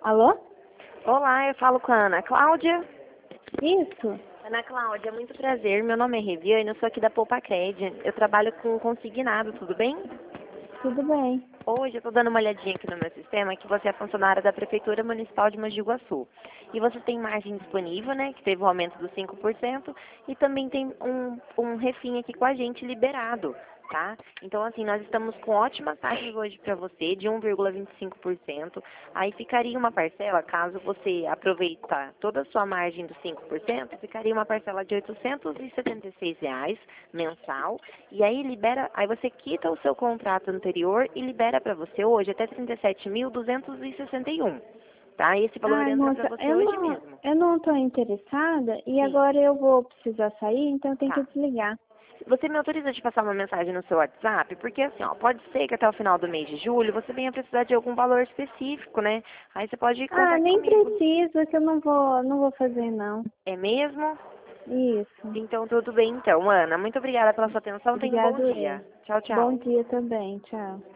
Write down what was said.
Alô? Olá, eu falo com a Ana Cláudia. Isso? Ana Cláudia, muito prazer. Meu nome é Reviane, eu sou aqui da Poupa Cred. Eu trabalho com consignado, tudo bem? Tudo bem. Hoje eu estou dando uma olhadinha aqui no meu sistema que você é funcionária da Prefeitura Municipal de Mogi Guaçu. E você tem margem disponível, né, que teve o aumento dos 5%, e também tem um refim aqui com a gente liberado, tá? Então, assim, nós estamos com ótimas taxas hoje para você, de 1,25%. Aí ficaria uma parcela, caso você aproveitar toda a sua margem dos 5%, ficaria uma parcela de R$ 876 mensal. E aí aí você quita o seu contrato anterior e libera para você hoje até 37.261, tá? Esse valor Ai, entra para moça, você hoje mesmo. eu não tô interessada e Sim, agora eu vou precisar sair, então eu tenho que tá. desligar. Você me autoriza de passar uma mensagem no seu WhatsApp? Porque assim, ó, pode ser que até o final do mês de julho você venha precisar de algum valor específico, né? Aí você pode Ah, contar nem comigo. precisa que eu não vou fazer não. É mesmo? Isso. Então tudo bem então, Ana. Muito obrigada pela sua atenção. Tenha um bom Obrigado dia. eu. Tchau, Bom tchau. dia também, tchau.